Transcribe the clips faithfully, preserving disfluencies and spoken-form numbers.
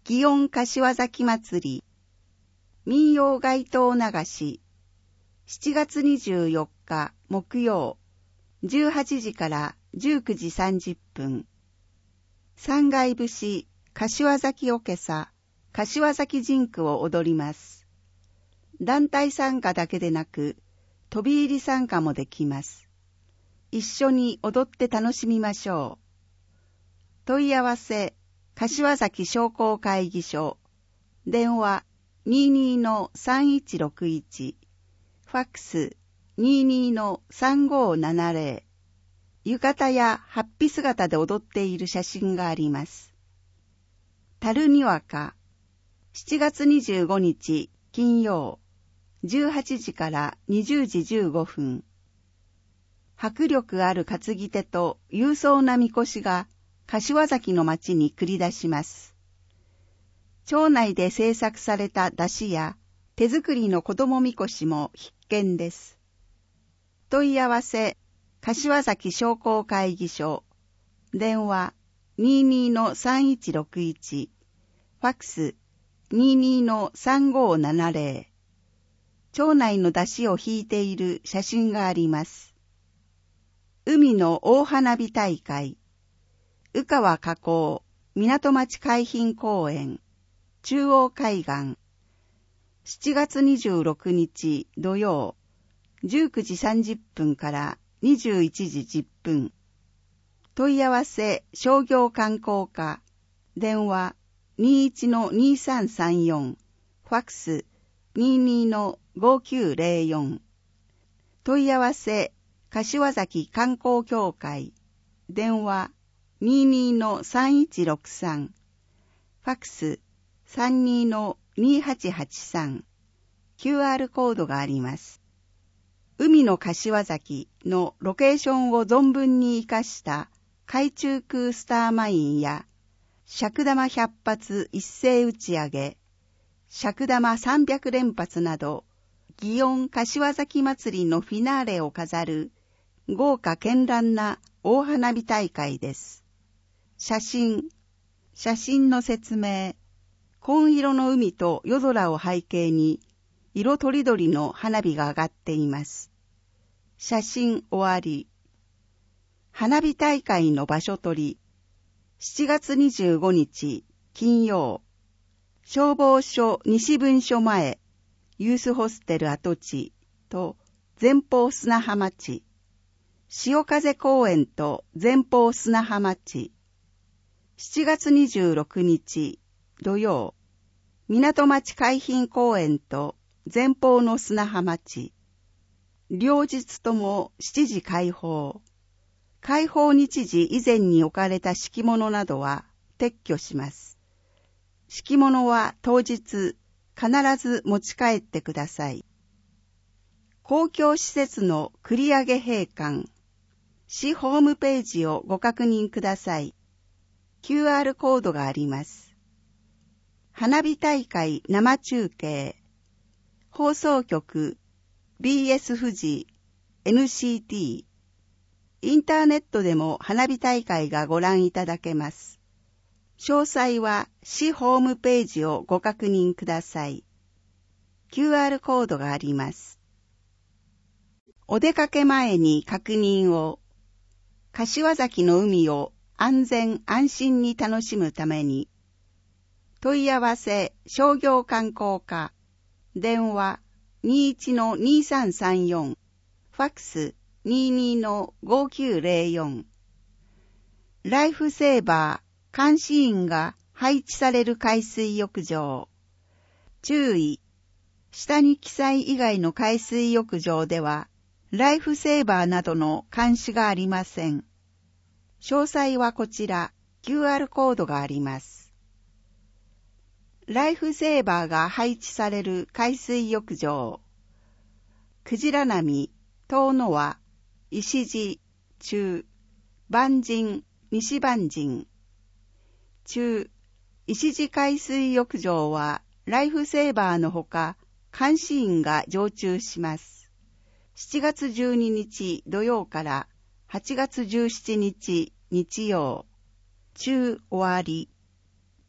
祇園柏崎祭り、民謡街頭流し、しちがつにじゅうよっか木曜、じゅうはちじからじゅうくじさんじゅっぷん。三階節、柏崎おけさ、柏崎ジンクを踊ります。団体参加だけでなく、飛び入り参加もできます。一緒に踊って楽しみましょう。問い合わせ、柏崎商工会議所、電話 にじゅうにのさんいちろくいち、ファックス にじゅうにのさんごーななぜろ、浴衣や法被姿で踊っている写真があります。樽にわか、しちがつにじゅうごにち金曜、じゅうはちじからにじゅうじじゅうごふん。迫力ある担ぎ手と勇壮なみこしが柏崎の町に繰り出します。町内で製作された出汁や手作りの子供みこしも必見です。問い合わせ、柏崎商工会議所、電話 にじゅうにのさんいちろくいち、ファックス にじゅうにのさんごーななぜろ、町内の出汁を引いている写真があります。海の大花火大会、宇川河口港町海浜公園、中央海岸、しちがつにじゅうろくにち土曜、じゅうくじさんじゅっぷんからにじゅういちじじゅっぷん。問い合わせ商業観光課、電話 にじゅういちのにさんさんよん、ファックス にじゅうにのごきゅうぜろよん。問い合わせ柏崎観光協会、電話 にじゅうにのさんいちろくさん、ファックス さんじゅうにのにはちはちさん、キューアール コードがあります。海の柏崎のロケーションを存分に活かした海中空スターマインや尺玉ひゃっぱつ一斉打ち上げ、尺玉さんびゃくれんぱつなど、祇園柏崎祭りのフィナーレを飾る豪華絢爛な大花火大会です。写真、写真の説明、紺色の海と夜空を背景に色とりどりの花火が上がっています。写真終わり。花火大会の場所取り、しちがつにじゅうごにち金曜、消防署西分署前、ユースホステル跡地と前方砂浜地、潮風公園と前方砂浜地、しちがつにじゅうろくにち土曜、港町海浜公園と前方の砂浜地、両日ともしちじ開放。開放日時以前に置かれた敷物などは撤去します。敷物は当日必ず持ち帰ってください。公共施設の繰り上げ閉館。市ホームページをご確認ください。キューアール コードがあります。花火大会生中継。放送局 ビーエス 富士 エヌシーティー。インターネットでも花火大会がご覧いただけます。詳細は市ホームページをご確認ください。キューアール コードがあります。お出かけ前に確認を。柏崎の海を安全安心に楽しむために。問い合わせ商業観光課、電話 にじゅういちのにさんさんよん、ファックス にじゅうにのごきゅうぜろよん。ライフセーバー監視員が配置される海水浴場。注意。下に記載以外の海水浴場では、ライフセーバーなどの監視がありません。詳細はこちら、キューアール コードがあります。ライフセーバーが配置される海水浴場。クジラ波、遠野輪、石地、中、万人、西万人。中、石地海水浴場は、ライフセーバーのほか、監視員が常駐します。しちがつじゅうににち土曜からはちがつじゅうしちにち日曜。中終わり。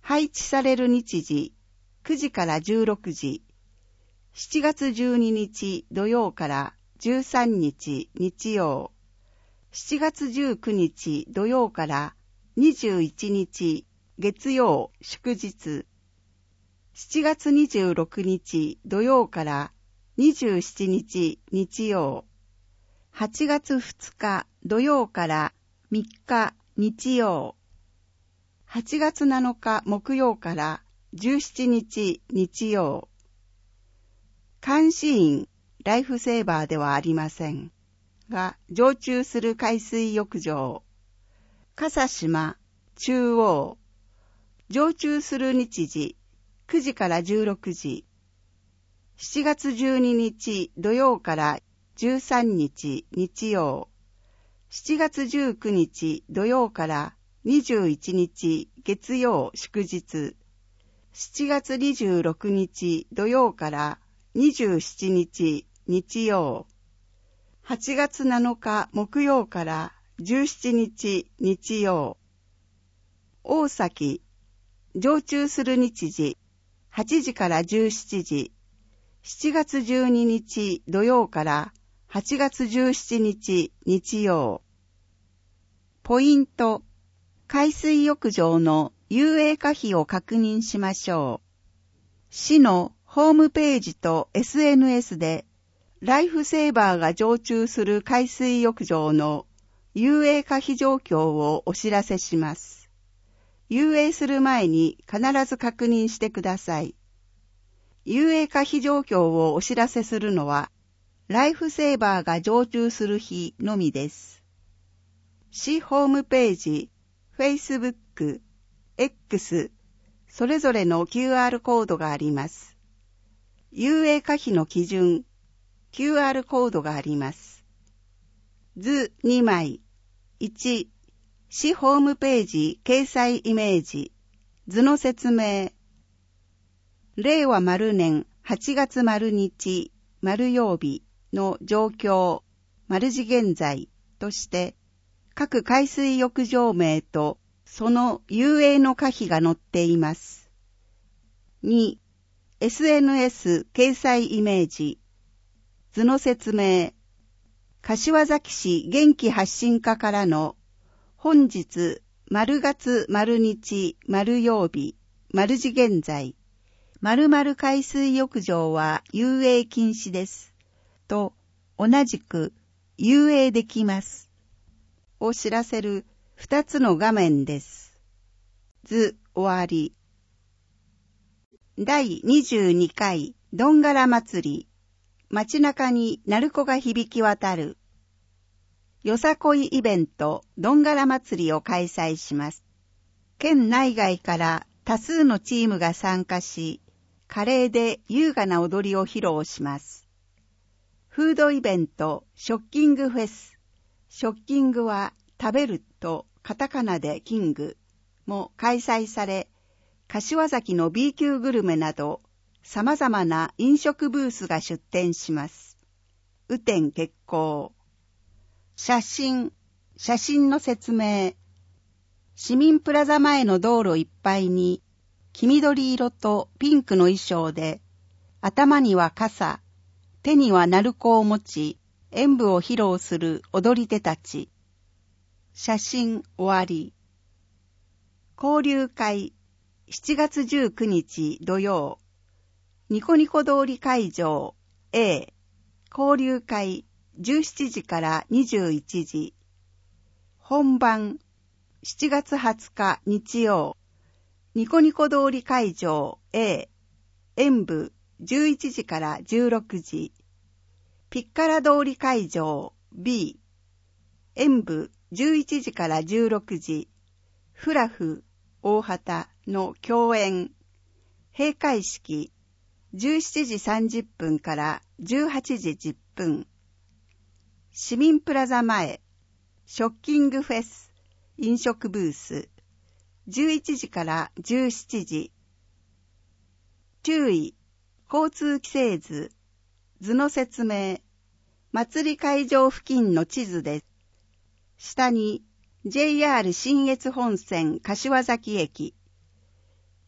配置される日時、くじからじゅうろくじ。しちがつじゅうににち土曜からじゅうさんにち日曜。しちがつじゅうくにち土曜からにじゅういちにち月曜祝日。しちがつにじゅうろくにち土曜からにじゅうしちにち日曜。はちがつふつか土曜からみっか日曜。はちがつなのか木曜からじゅうしちにち日曜。監視員、ライフセーバーではありませんが、常駐する海水浴場、笠島、中央、常駐する日時、くじからじゅうろくじ。しちがつじゅうににち土曜からじゅうさんにち日曜。しちがつじゅうくにち土曜からにじゅういちにち月曜祝日。しちがつにじゅうろくにち土曜からにじゅうしちにち日曜。はちがつなのか木曜からじゅうしちにち日曜。大崎、常駐する日時、はちじからじゅうしちじ。しちがつじゅうににち土曜からはちがつじゅうしちにち日曜。ポイント、海水浴場の遊泳可否を確認しましょう。市のホームページと エスエヌエス でライフセーバーが常駐する海水浴場の遊泳可否状況をお知らせします。遊泳する前に必ず確認してください。遊泳可否状況をお知らせするのは、ライフセーバーが常駐する日のみです。市ホームページ、Facebook、X、それぞれの キューアール コードがあります。遊泳可否の基準、キューアール コードがあります。図にまい。いち、市ホームページ掲載イメージ、図の説明。令和丸年はちがつ丸日、丸曜日の状況、丸時現在として、各海水浴場名とその遊泳の可否が載っています。に、エスエヌエス 掲載イメージ、図の説明。柏崎市元気発信課からの本日、丸月丸日、丸曜日、丸時現在、〇〇海水浴場は遊泳禁止です。と、同じく遊泳できます。を知らせる二つの画面です。図終わり。だいにじゅうにかいどんがら祭り。街中に鳴子が響き渡る。よさこいイベントどんがら祭りを開催します。県内外から多数のチームが参加し、華麗で優雅な踊りを披露します。フードイベントショッキングフェス。ショッキングは食べるとカタカナでキングも開催され、柏崎の B 級グルメなど様々な飲食ブースが出店します。雨天決行。写真、写真の説明。市民プラザ前の道路いっぱいに黄緑色とピンクの衣装で、頭には傘、手には鳴子を持ち、演舞を披露する踊り手たち。写真終わり。交流会、しちがつじゅうくにち土曜。ニコニコ通り会場 A、交流会じゅうしちじからにじゅういちじ。本番、しちがつはつか日曜。ニコニコ通り会場 A、演舞じゅういちじからじゅうろくじ。ピッカラ通り会場 B、演舞じゅういちじからじゅうろくじ。フラフ大畑の共演。閉会式じゅうしちじさんじゅっぷんからじゅうはちじじゅっぷん。市民プラザ前、ショッキングフェス、飲食ブース、じゅういちじからじゅうしちじ。注意、交通規制図、図の説明、祭り会場付近の地図です。下に ジェイアール 信越本線柏崎駅、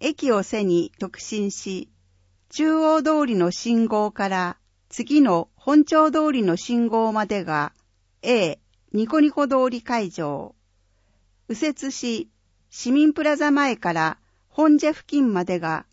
駅を背に直進し、中央通りの信号から次の本町通りの信号までが A ニコニコ通り会場。右折し、市民プラザ前から本社付近までが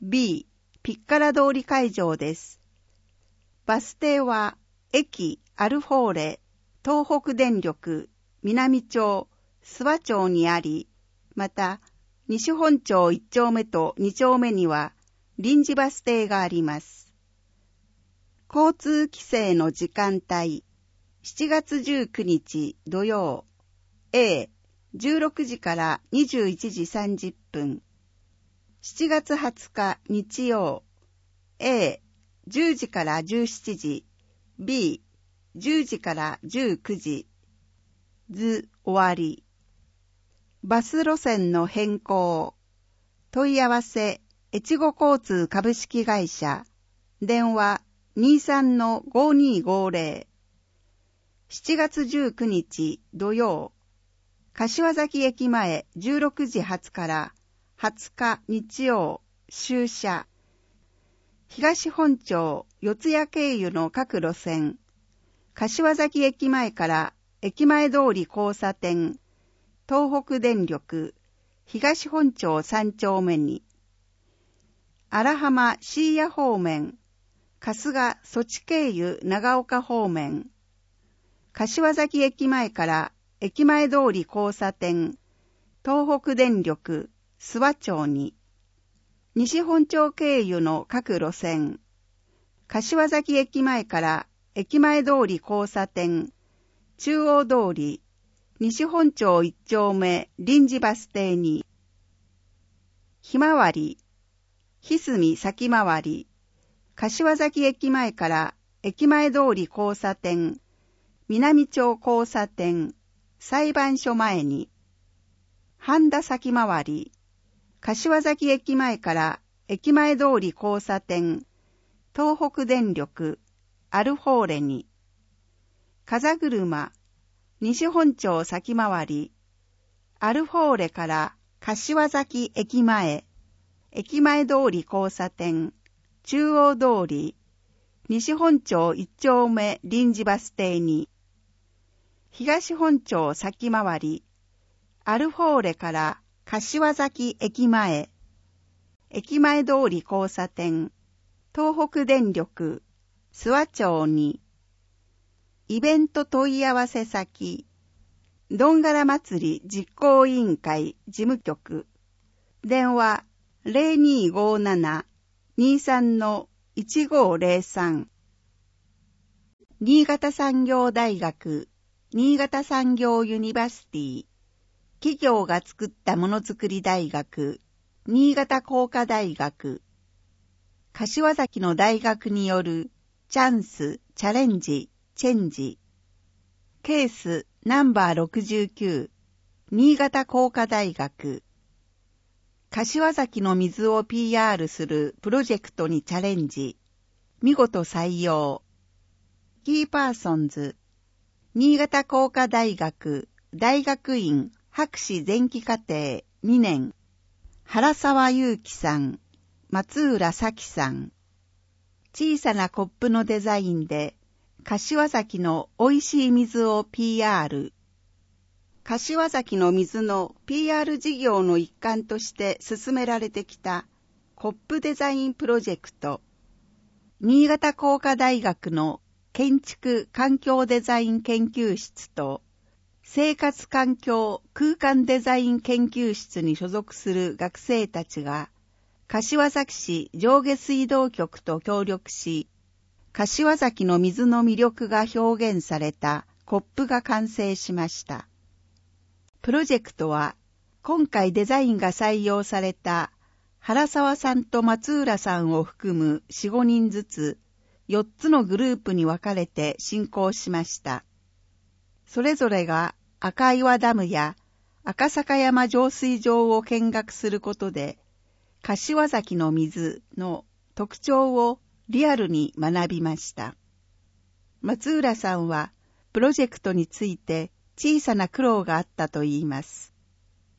B ピッカラ通り会場です。バス停は駅アルフォーレ、東北電力、南町、諏訪町にあり、また西本町いっ丁目とに丁目には臨時バス停があります。交通規制の時間帯、しちがつじゅうくにち土曜、A、じゅうろくじからにじゅういちじさんじゅっぷん。しちがつはつか日曜、A、じゅうじからじゅうしちじ、B、じゅうじからじゅうくじ。図終わり。バス路線の変更。問い合わせ、越後交通株式会社。電話 にじゅうさんのごにーごぜろ。しちがつじゅうくにち土曜。柏崎駅前じゅうろくじ発からはつか日曜、終車。東本町四谷経由の各路線。柏崎駅前から駅前通り交差点、東北電力、東本町三丁目に。荒浜椎谷方面、春日蘇知経由長岡方面。柏崎駅前から駅前通り交差点、東北電力、諏訪町に。西本町経由の各路線。柏崎駅前から駅前通り交差点、中央通り、西本町いち丁目臨時バス停に。ひまわり、ひすみ先回り、柏崎駅前から駅前通り交差点、南町交差点、裁判所前に。半田先回り、柏崎駅前から駅前通り交差点、東北電力、アルフォーレに。風車、西本町先回り、アルフォーレから柏崎駅前、駅前通り交差点、中央通り、西本町いち丁目臨時バス停に。東本町先回り、アルフォーレから柏崎駅前、駅前通り交差点、東北電力、諏訪町に。イベント問い合わせ先、どんがら祭り実行委員会事務局、電話 ゼロにーごーなな にーさんのいちごーぜろさん。新潟産業大学、新潟産業ユニバーシティ、企業が作ったものづくり大学、新潟工科大学、柏崎の大学によるチャンス、チャレンジ、チェンジ。ケースナンバーろくじゅうきゅう、新潟工科大学。柏崎の水を ピーアール するプロジェクトにチャレンジ。見事採用。キーパーソンズ。新潟工科大学大学院博士前期課程にねん。原沢祐樹さん、松浦咲さん。小さなコップのデザインで、柏崎の美味しい水を ピーアール。柏崎の水の ピーアール 事業の一環として進められてきたコップデザインプロジェクト。新潟工科大学の建築環境デザイン研究室と生活環境空間デザイン研究室に所属する学生たちが柏崎市上下水道局と協力し、柏崎の水の魅力が表現されたコップが完成しました。プロジェクトは今回デザインが採用された原沢さんと松浦さんを含むよん、ごにんずつよっつのグループに分かれて進行しました。それぞれが赤岩ダムや赤坂山浄水場を見学することで、柏崎の水の特徴をリアルに学びました。松浦さんはプロジェクトについて小さな苦労があったといいます。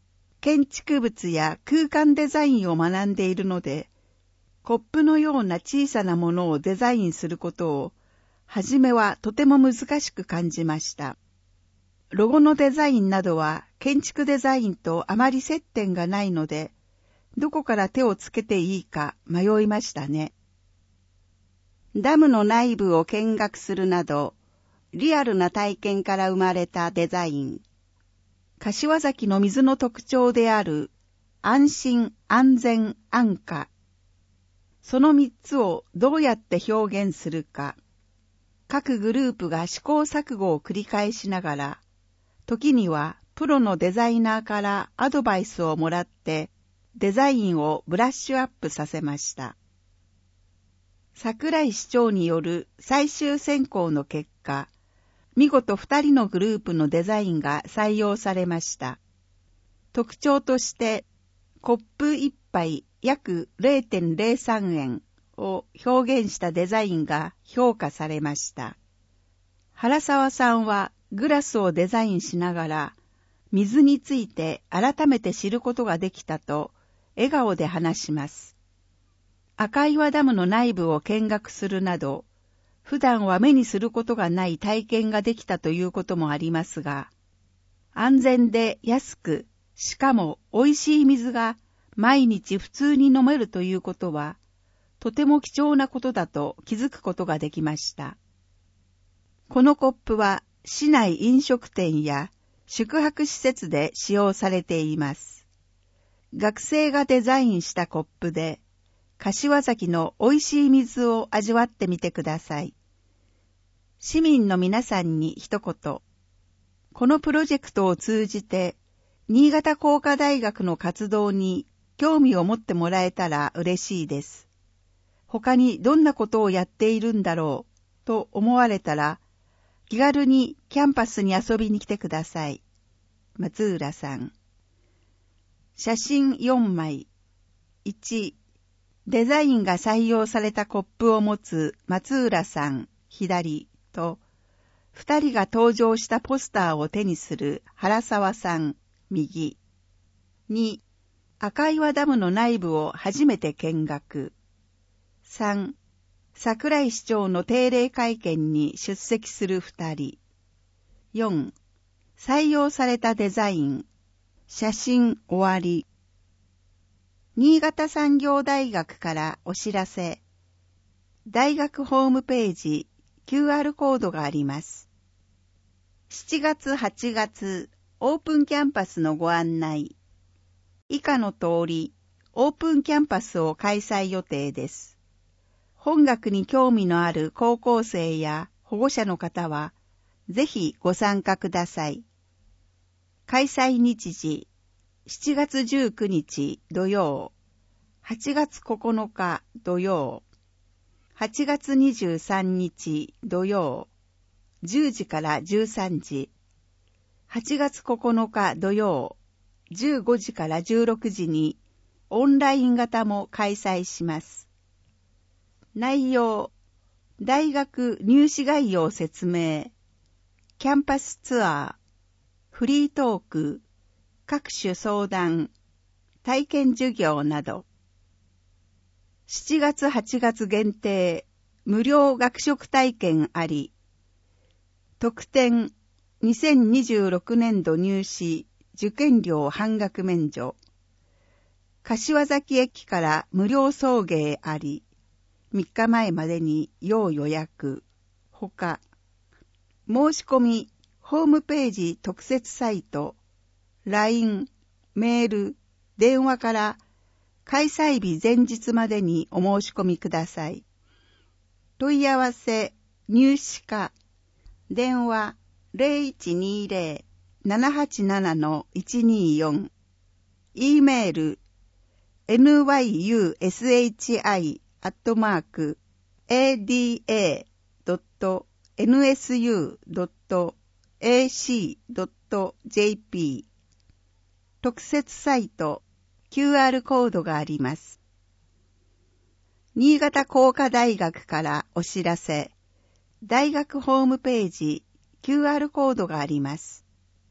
建築物や空間デザインを学んでいるので、コップのような小さなものをデザインすることを、はじめはとても難しく感じました。ロゴのデザインなどは建築デザインとあまり接点がないので、どこから手をつけていいか迷いましたね。ダムの内部を見学するなど、リアルな体験から生まれたデザイン。柏崎の水の特徴である安心、安全、安価。その三つをどうやって表現するか。各グループが試行錯誤を繰り返しながら、時にはプロのデザイナーからアドバイスをもらってデザインをブラッシュアップさせました。桜井市長による最終選考の結果、見事二人のグループのデザインが採用されました。特徴として、コップ一杯約 れいてんれいさんえんを表現したデザインが評価されました。原沢さんはグラスをデザインしながら、水について改めて知ることができたと笑顔で話します。赤岩ダムの内部を見学するなど、普段は目にすることがない体験ができたということもありますが、安全で安く、しかも美味しい水が毎日普通に飲めるということは、とても貴重なことだと気づくことができました。このコップは市内飲食店や宿泊施設で使用されています。学生がデザインしたコップで、柏崎の美味しい水を味わってみてください。市民の皆さんに一言。このプロジェクトを通じて、新潟工科大学の活動に興味を持ってもらえたら嬉しいです。他にどんなことをやっているんだろうと思われたら、気軽にキャンパスに遊びに来てください。松浦さん。写真よんまい。いち、デザインが採用されたコップを持つ松浦さん、左と、二人が登場したポスターを手にする原沢さん、右。に、赤岩ダムの内部を初めて見学。さん、桜井市長の定例会見に出席する二人。よん、採用されたデザイン。写真終わり。新潟産業大学からお知らせ。大学ホームページ キューアール コードがあります。しちがつはちがつオープンキャンパスのご案内。以下の通りオープンキャンパスを開催予定です。本学に興味のある高校生や保護者の方はぜひご参加ください。開催日時しちがつじゅうくにち土曜、はちがつここのか土曜、はちがつにじゅうさんにち土曜、じゅうじからじゅうさんじ、はちがつここのか土曜、じゅうごじからじゅうろくじにオンライン型も開催します。内容、大学入試概要説明、キャンパスツアー、フリートーク、各種相談、体験授業など。しちがつはちがつ限定、無料学食体験あり。特典、にせんにじゅうろくねんど入試、受験料半額免除。柏崎駅から無料送迎あり。みっかまえまでに要予約。ほか。申し込み、ホームページ特設サイト、ライン、メール、電話から開催日前日までにお申し込みください。問い合わせ、入試課、電話 ゼロいちにゼロ ななはちなな いちによん、E メール、エヌワイユーエスエイチアイ アットマーク エーディーエー ドット エヌエスユー ドット エーシー ドット ジェーピー特設サイト キューアール コードがあります。新潟工科大学からお知らせ。大学ホームページ キューアール コードがあります。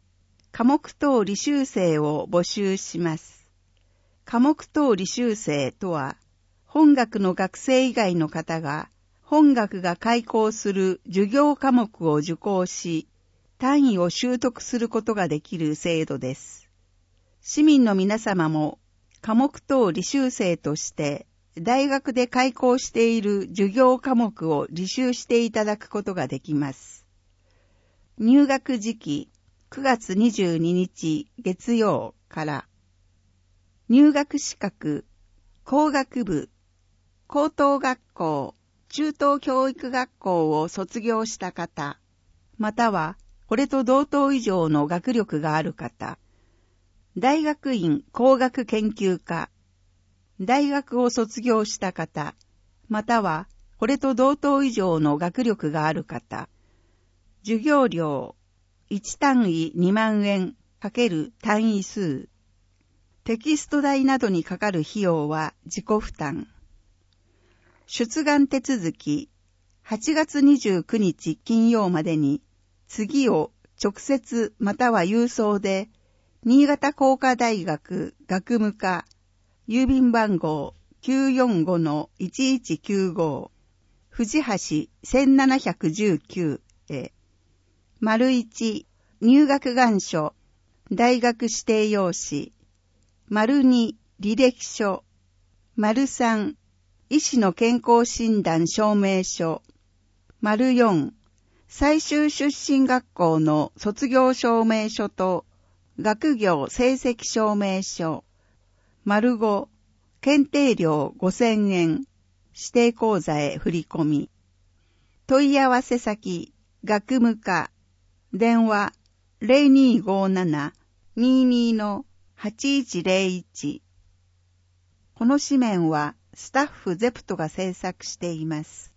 科目等履修生を募集します。科目等履修生とは、本学の学生以外の方が、本学が開講する授業科目を受講し、単位を習得することができる制度です。市民の皆様も、科目等履修生として、大学で開講している授業科目を履修していただくことができます。入学時期、くがつにじゅうににち月曜から、入学資格、工学部、高等学校、中等教育学校を卒業した方、または、これと同等以上の学力がある方、大学院工学研究科、大学を卒業した方、または、これと同等以上の学力がある方、授業料、いち単位にまんえん×単位数、テキスト代などにかかる費用は自己負担。出願手続き、はちがつにじゅうくにち金曜までに、次を直接または郵送で、新潟工科大学学務課、郵便番号 きゅうよんごのいちいちきゅうご、藤橋せんななひゃくじゅうきゅうへ、丸いち、入学願書、大学指定用紙、丸に、履歴書、丸さん、医師の健康診断証明書、丸よん、最終出身学校の卒業証明書と学業成績証明書、丸ご、検定料ごせんえん、指定口座へ振り込み。問い合わせ先、学務課、電話 ゼロにーごーなな にーにーのはちいちゼロいち。この紙面はスタッフゼプトが制作しています。